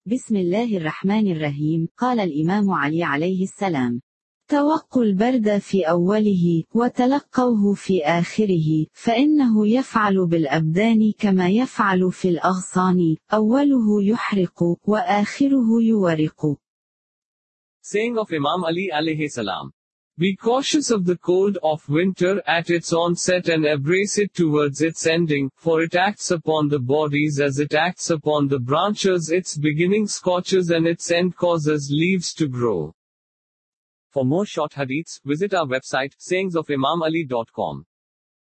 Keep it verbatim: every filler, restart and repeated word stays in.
بسم الله الرحمن الرحيم. قال الإمام علي عليه السلام: توقوا البرد في أوله، وتلقوه في آخره، فإنه يفعل بالأبدان كما يفعل في الأغصان، أوله يحرق، وآخره يورق. Saying of Imam Ali alayhi salam. Be cautious of the cold of winter at its onset and embrace it towards its ending, for it acts upon the bodies as it acts upon the branches, its beginning scorches and its end causes leaves to grow. For more short hadiths, visit our website, sayings of imam ali dot com.